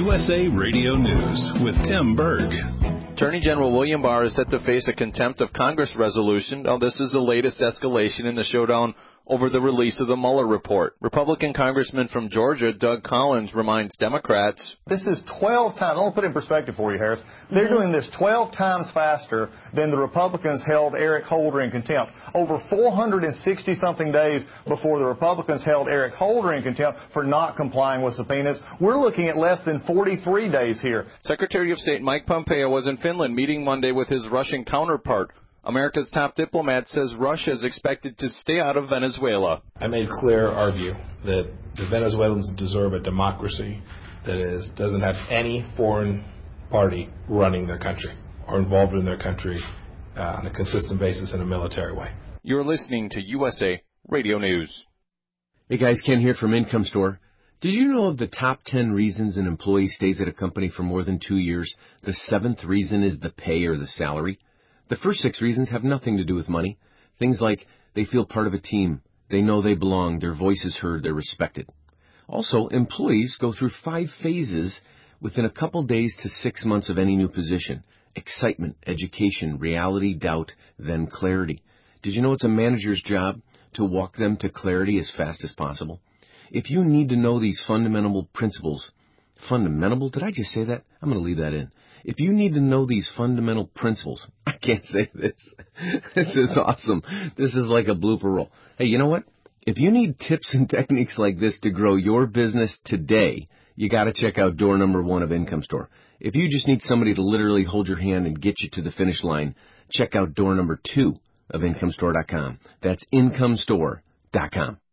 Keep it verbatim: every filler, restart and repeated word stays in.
U S A Radio News with Tim Berg. Attorney General William Barr is set to face a contempt of Congress resolution. Now, this is the latest escalation in the showdown over the release of the Mueller report. Republican Congressman from Georgia, Doug Collins, reminds Democrats, this is twelve times, I'll put it in perspective for you, Harris. They're mm-hmm. doing this twelve times faster than the Republicans held Eric Holder in contempt. Over four hundred sixty-something days before the Republicans held Eric Holder in contempt for not complying with subpoenas. We're looking at less than forty-three days here. Secretary of State Mike Pompeo was in Finland meeting Monday with his Russian counterpart. America's top diplomat says Russia is expected to stay out of Venezuela. I made clear our view that the Venezuelans deserve a democracy that is doesn't have any foreign party running their country or involved in their country uh, on a consistent basis in a military way. You're listening to U S A Radio News. Hey guys, Ken here from Income Store. Did you know of the top ten reasons an employee stays at a company for more than two years? The seventh reason is the pay or the salary. The first six reasons have nothing to do with money. Things like they feel part of a team, they know they belong, their voice is heard, they're respected. Also, employees go through five phases within a couple days to six months of any new position. Excitement, education, reality, doubt, then clarity. Did you know it's a manager's job to walk them to clarity as fast as possible? If you need to know these fundamental principles, fundamental, did I just say that? I'm going to leave that in. If you need to know these fundamental principles, I can't say this. This is awesome. This is like a blooper roll. Hey, you know what? If you need tips and techniques like this to grow your business today, you got to check out door number one of Income Store. If you just need somebody to literally hold your hand and get you to the finish line, check out door number two of income store dot com. That's income store dot com.